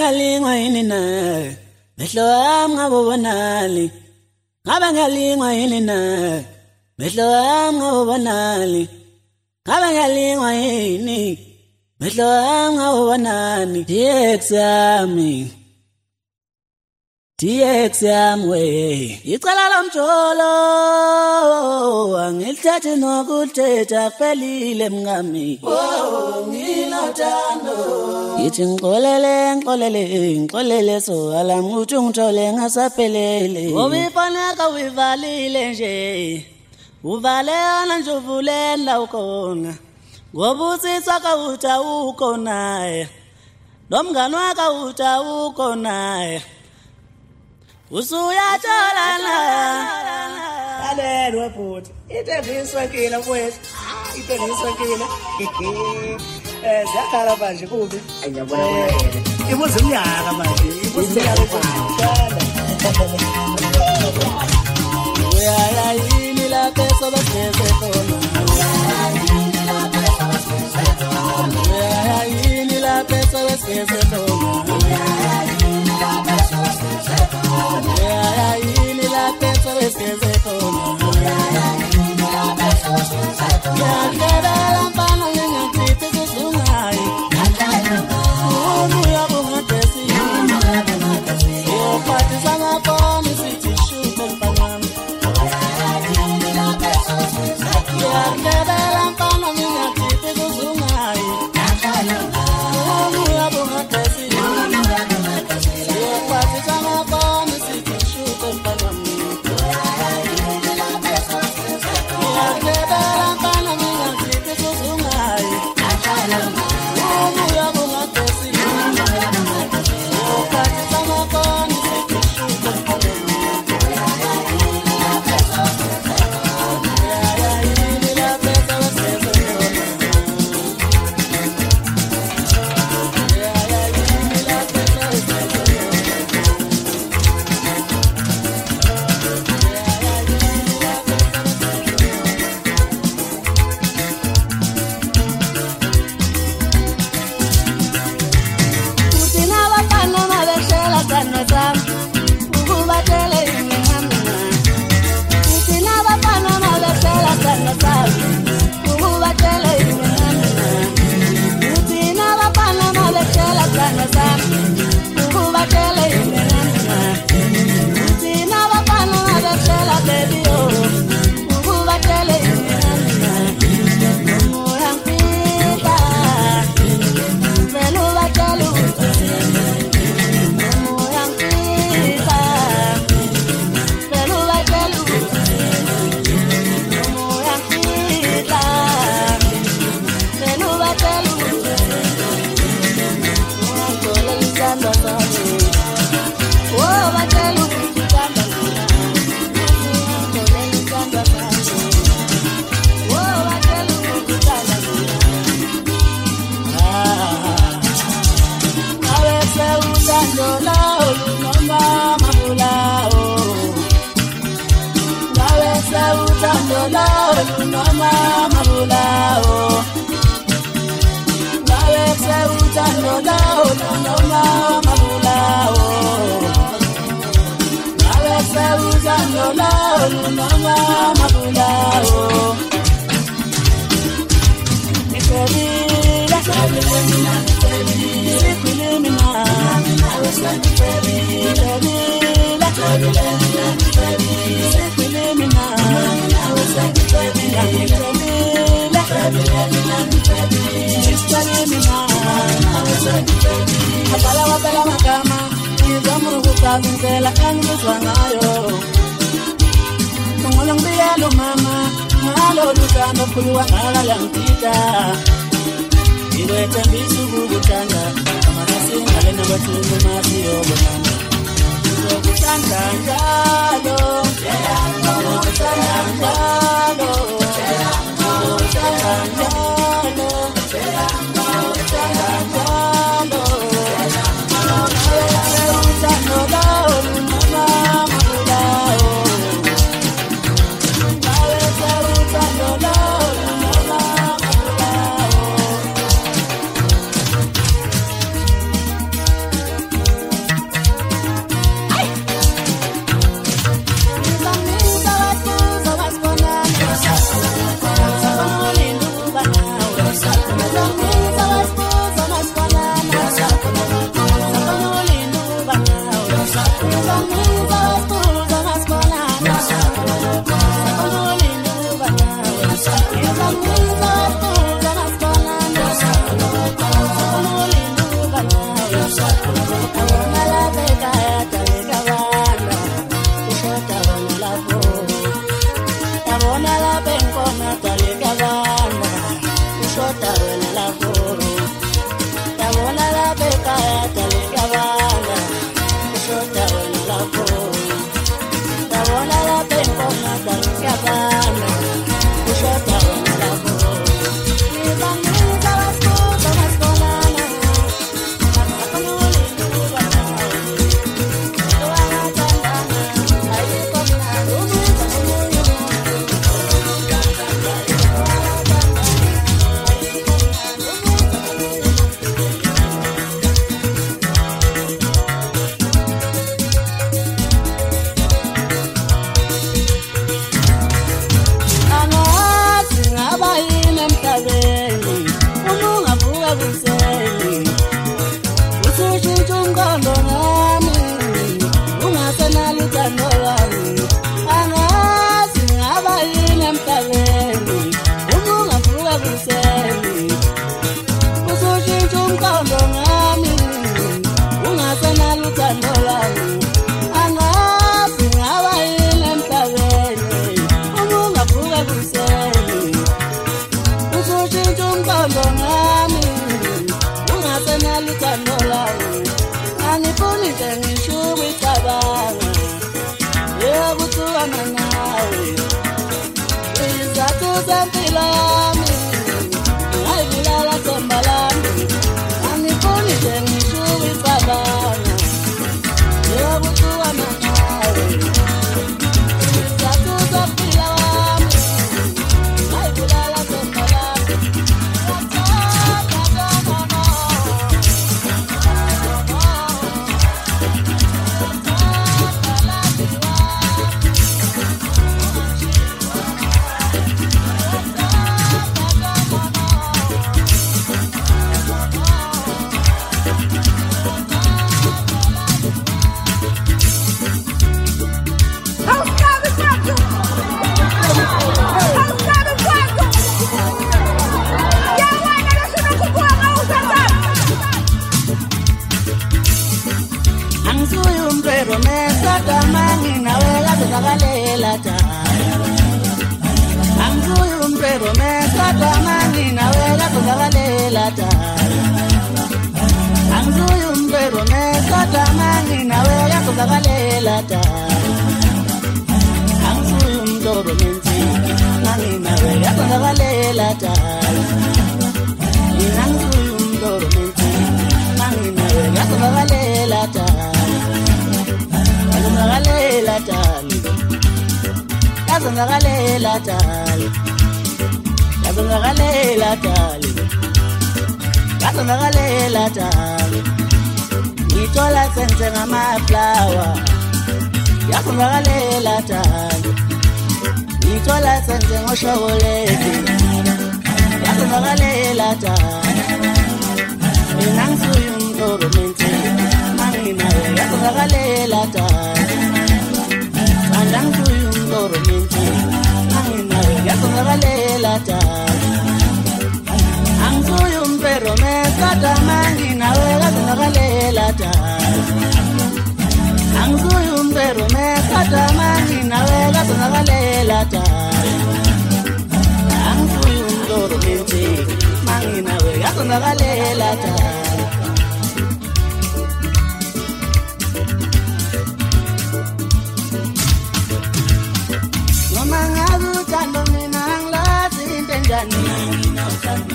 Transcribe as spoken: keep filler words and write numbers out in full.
ngalingwa yini na mehlo wami ngabonali ngabe ngalingwa yini na mehlo wami ngabonali ngabe ngalingwa yini mehlo wami ngabonani Dx yami Dx yami we icala lomjolo angilithathe nokuthetha felile mngami oh nginothando yithi ngixolele ngixolele ngixolele so alami uthi ngithole ngasaphelele ngoba ifaneka uyivalile nje uvalena nje uvulela ukona ngoba utsitsa ka uta ukona nomngani waka uta ukona usuyatholana alelwe futhi iteviswekile mfowethu iteviswekile eh zakhala manje kubi ayabona ibuza umnyaka manje ibuza umnyaka uyaya yini la pesa basese khona uyaya yini la pesa basese khona uyaya yini la pesa basese khona uyaya yini la pesa basese khona uyaya yini la pesa basese khona uyaya yini la pesa basese khona yakela mpana yenyathithe sizungayi umuntu uyabungadesi yophathi samaponi sithi shute mpanami yakela mpana yenyathithe sizungayi umuntu uyabungadesi yophathi samaponi sithi shute mpanami yakela mpana yenyathithe sizungayi umuntu uyabungadesi yophathi samaponi sithi shute mpanami Noma ngabe uthando mina ngilazintendani